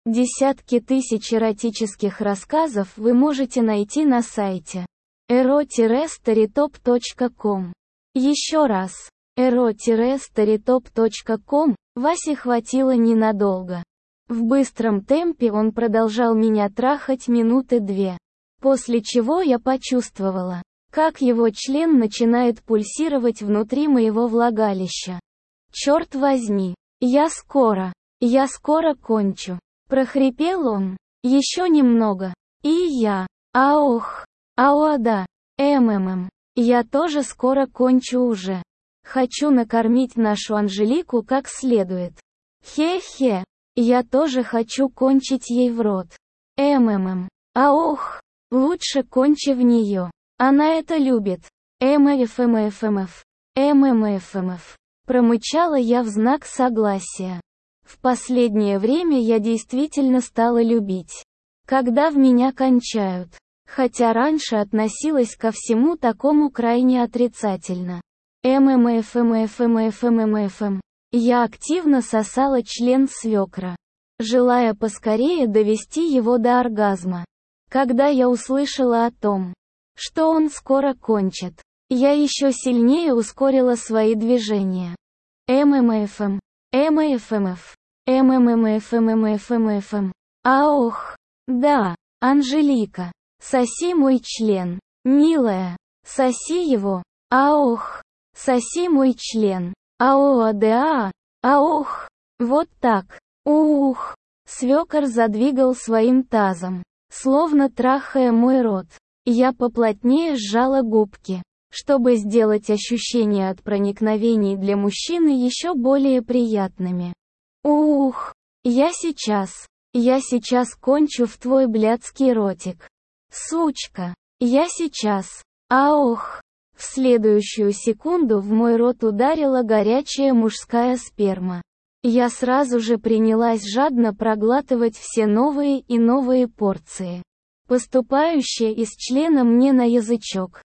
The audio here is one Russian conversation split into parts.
Десятки тысяч эротических рассказов вы можете найти на сайте ero-storytop.com. Еще раз. ero-storytop.com. Васе хватило ненадолго. В быстром темпе он продолжал меня трахать минуты 2. После чего я почувствовала, как его член начинает пульсировать внутри моего влагалища. Черт возьми, я скоро кончу. Прохрипел он. Еще немного. И я. Аох. Ауада. Я тоже скоро кончу уже. Хочу накормить нашу Анжелику как следует. Хе-хе. Я тоже хочу кончить ей в рот. Аох. Лучше кончи в нее. Она это любит. Промычала я в знак согласия. В последнее время я действительно стала любить, когда в меня кончают. Хотя раньше относилась ко всему такому крайне отрицательно. Я активно сосала член свекра, желая поскорее довести его до оргазма. Когда я услышала о том, что он скоро кончит, я еще сильнее ускорила свои движения. Аох. Да, Анжелика. Соси мой член. Милая. Соси его. Аох. Соси мой член. Аоадеа. Аох. Вот так. Ух. Свекор задвигал своим тазом, словно трахая мой рот. Я поплотнее сжала губки, чтобы сделать ощущения от проникновений для мужчины еще более приятными. Ух, я сейчас кончу в твой блядский ротик. Сучка, я сейчас. Аох. В следующую секунду в мой рот ударила горячая мужская сперма. Я сразу же принялась жадно проглатывать все новые и новые порции, поступающие из члена мне на язычок.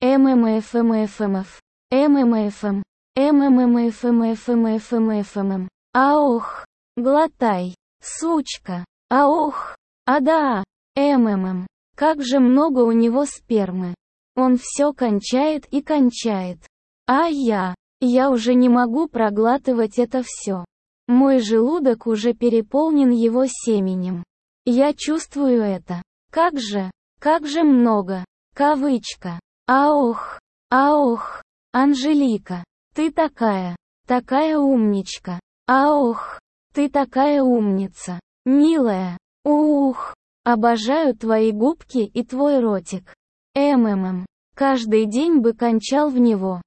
Аох, глотай, сучка, аох, ада, как же много у него спермы. Он все кончает и кончает. А я уже не могу проглатывать это все. Мой желудок уже переполнен его семенем. Я чувствую это. Как же много. Кавычка. Аох, Анжелика, ты такая умничка. Аох, ты такая умница, милая. Ух, обожаю твои губки и твой ротик. Каждый день бы кончал в него.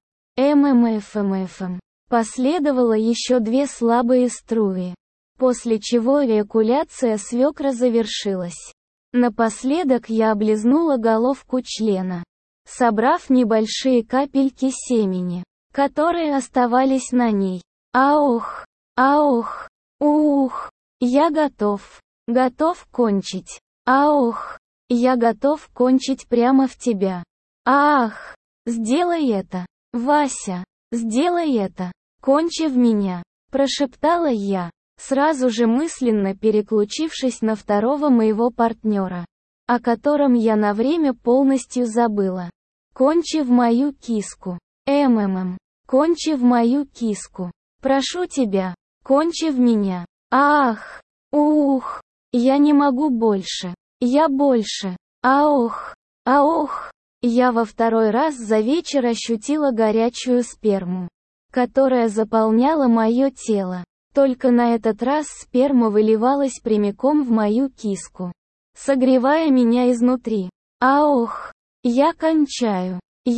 Последовало еще 2 слабые струи, после чего эякуляция свекра завершилась. Напоследок я облизнула головку члена, собрав небольшие капельки семени, которые оставались на ней. Аох, ух, я готов кончить. Аох, я готов кончить прямо в тебя. Ах, сделай это, Вася, сделай это, кончи в меня, прошептала я, сразу же мысленно переключившись на второго моего партнера, о котором я на время полностью забыла. Кончи в мою киску. Кончи в мою киску. Прошу тебя, кончи в меня. Ах, ух, я не могу больше. Я больше. Аох, я во второй раз за вечер ощутила горячую сперму, которая заполняла мое тело. Только на этот раз сперма выливалась прямиком в мою киску, согревая меня изнутри. Аох, я кончаю.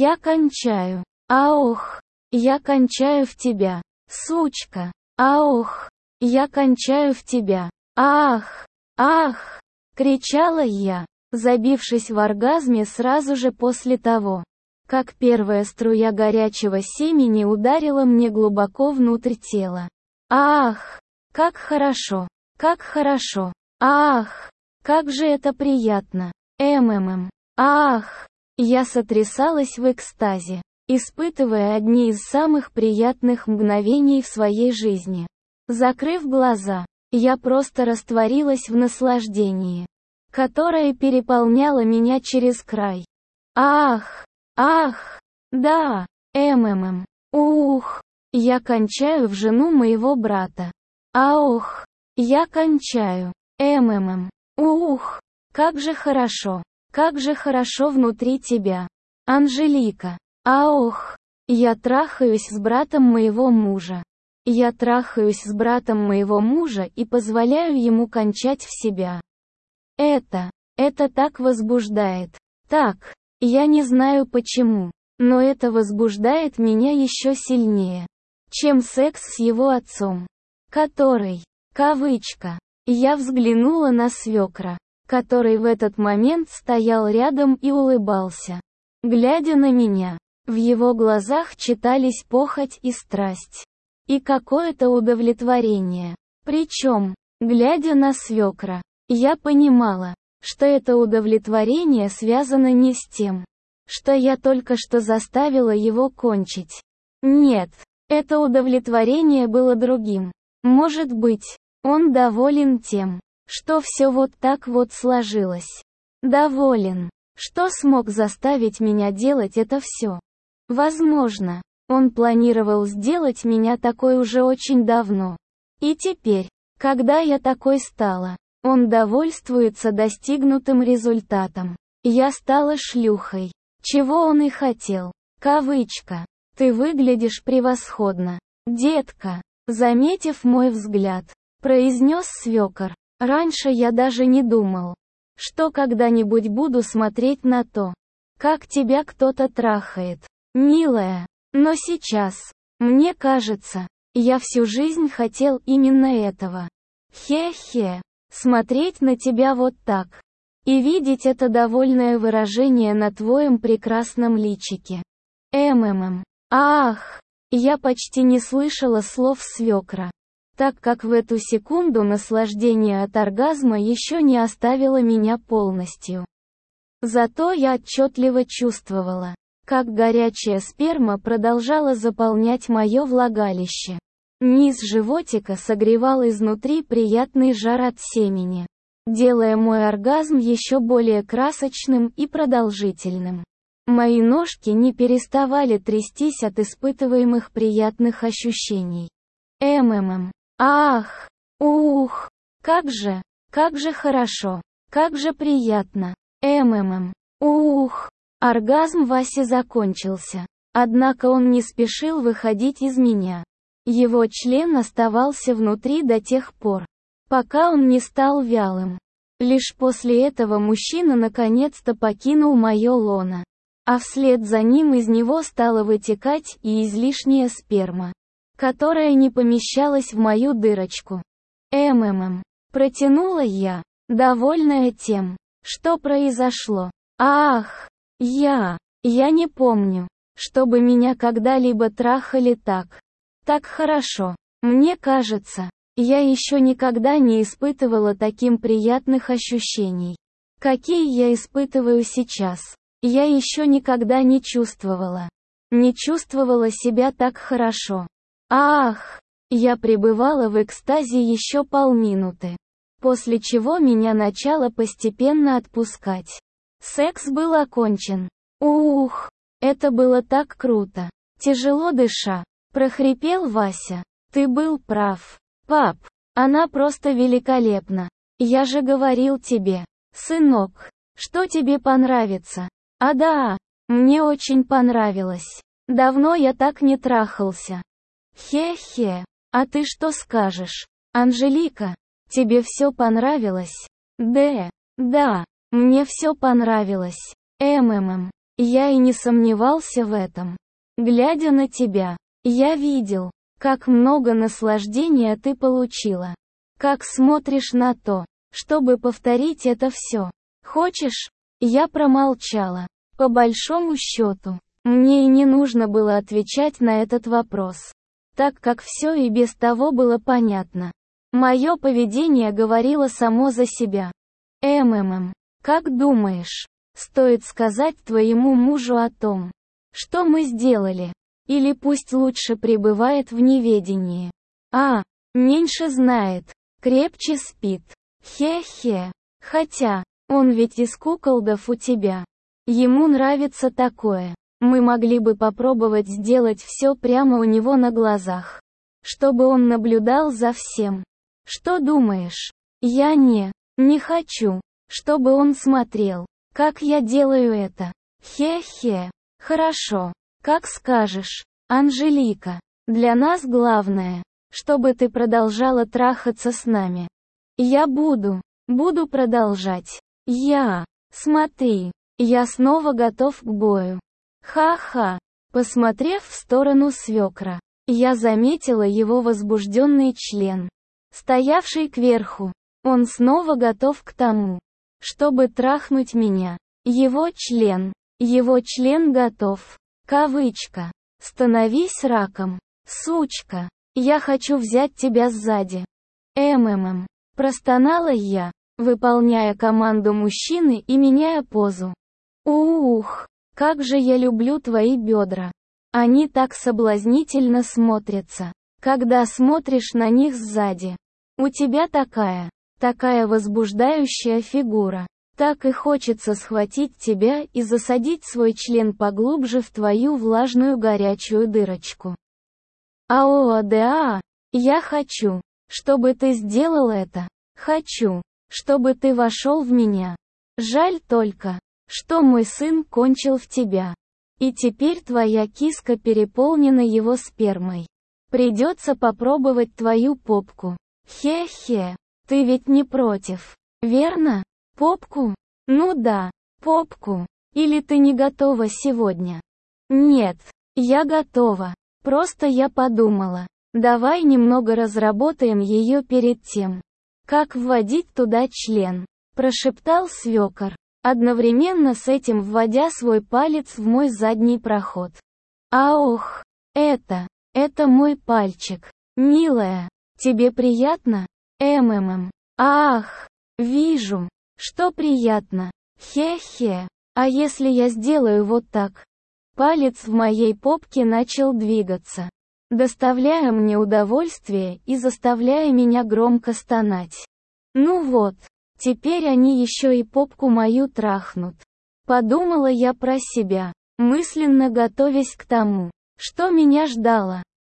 Аох, я кончаю в тебя, сучка. Аох, я кончаю в тебя. Ах, кричала я, забившись в оргазме сразу же после того, как первая струя горячего семени ударила мне глубоко внутрь тела. Ах, как хорошо. Ах, как же это приятно. Ах, я сотрясалась в экстазе, испытывая одни из самых приятных мгновений в своей жизни. Закрыв глаза, Я просто растворилась в наслаждении, которое переполняло меня через край. Ах, ах, да, ух, я кончаю в жену моего брата. Ох, я кончаю, ух, как же хорошо внутри тебя, Анжелика. Ох, я трахаюсь с братом моего мужа. Я трахаюсь с братом моего мужа и позволяю ему кончать в себя. Это так возбуждает. Так, я не знаю почему, но это возбуждает меня еще сильнее, чем секс с его отцом, который, кавычка, я взглянула на свекра, который в этот момент стоял рядом и улыбался, глядя на меня. В его глазах читались похоть и страсть. И какое-то удовлетворение. Причем, глядя на свекра, я понимала, что это удовлетворение связано не с тем, что я только что заставила его кончить. Нет, это удовлетворение было другим. Может быть, он доволен тем, что все вот так вот сложилось. Доволен, что смог заставить меня делать это все. Возможно, он планировал сделать меня такой уже очень давно. И теперь, когда я такой стала, он довольствуется достигнутым результатом. Я стала шлюхой. Чего он и хотел. Кавычка. Ты выглядишь превосходно, детка. Заметив мой взгляд, произнес свекор. Раньше я даже не думал, что когда-нибудь буду смотреть на то, как тебя кто-то трахает. Милая, но сейчас, мне кажется, я всю жизнь хотел именно этого. Хе-хе, смотреть на тебя вот так. И видеть это довольное выражение на твоем прекрасном личике. Ах, я почти не слышала слов свекра, так как в эту секунду наслаждение от оргазма еще не оставило меня полностью. Зато я отчетливо чувствовала, как горячая сперма продолжала заполнять мое влагалище. Низ животика согревал изнутри приятный жар от семени, делая мой оргазм еще более красочным и продолжительным. Мои ножки не переставали трястись от испытываемых приятных ощущений. Ах, ух, как же хорошо, как же приятно. Ух. Оргазм Васи закончился. Однако он не спешил выходить из меня. Его член оставался внутри до тех пор, пока он не стал вялым. Лишь после этого мужчина наконец-то покинул мое лоно. А вслед за ним из него стала вытекать и излишняя сперма, которая не помещалась в мою дырочку. Протянула я, довольная тем, что произошло. Ах! Я не помню, чтобы меня когда-либо трахали так хорошо. Мне кажется, я еще никогда не испытывала таким приятных ощущений, какие я испытываю сейчас. Я еще никогда не чувствовала себя так хорошо. Ах! Я пребывала в экстазе еще полминуты, после чего меня начало постепенно отпускать. Секс был окончен. Ух, это было так круто. Тяжело дыша, прохрипел Вася. Ты был прав, пап. Она просто великолепна. Я же говорил тебе, сынок, что тебе понравится. А да, мне очень понравилось. Давно я так не трахался. Хе-хе. А ты что скажешь, Анжелика? Тебе все понравилось? Да. Мне все понравилось. Я и не сомневался в этом. Глядя на тебя, я видел, как много наслаждения ты получила. Как смотришь на то, чтобы повторить это все. Хочешь? Я промолчала. По большому счету, мне и не нужно было отвечать на этот вопрос, так как все и без того было понятно. Мое поведение говорило само за себя. Как думаешь, стоит сказать твоему мужу о том, что мы сделали? Или пусть лучше пребывает в неведении? Меньше знает, крепче спит. Хе-хе. Хотя, он ведь из куколдов у тебя. Ему нравится такое. Мы могли бы попробовать сделать все прямо у него на глазах. Чтобы он наблюдал за всем. Что думаешь? Я не хочу, чтобы он смотрел, как я делаю это. Хе-хе. Хорошо. Как скажешь, Анжелика. Для нас главное, чтобы ты продолжала трахаться с нами. Я буду продолжать. Смотри, я снова готов к бою. Ха-ха. Посмотрев в сторону свекра, я заметила его возбужденный член, стоявший кверху. Он снова готов к тому, чтобы трахнуть меня. Его член готов. Кавычка. Становись раком, сучка. Я хочу взять тебя сзади. Простонала я, выполняя команду мужчины и меняя позу. Ух, как же я люблю твои бедра. Они так соблазнительно смотрятся, когда смотришь на них сзади. У тебя такая возбуждающая фигура. Так и хочется схватить тебя и засадить свой член поглубже в твою влажную горячую дырочку. Да, я хочу, чтобы ты сделал это. Хочу, чтобы ты вошел в меня. Жаль только, что мой сын кончил в тебя. И теперь твоя киска переполнена его спермой. Придется попробовать твою попку. Хе-хе, ты ведь не против, верно? Попку? Ну да, попку. Или ты не готова сегодня? Нет, я готова. Просто я подумала, давай немного разработаем ее перед тем, как вводить туда член, прошептал свекор, одновременно с этим вводя свой палец в мой задний проход. Ох, это мой пальчик. Милая, тебе приятно? Ах, вижу, что приятно. Хе-хе. А если я сделаю вот так? Палец в моей попке начал двигаться, доставляя мне удовольствие и заставляя меня громко стонать. Ну вот, теперь они еще и попку мою трахнут. Подумала я про себя, мысленно готовясь к тому, что меня ждало.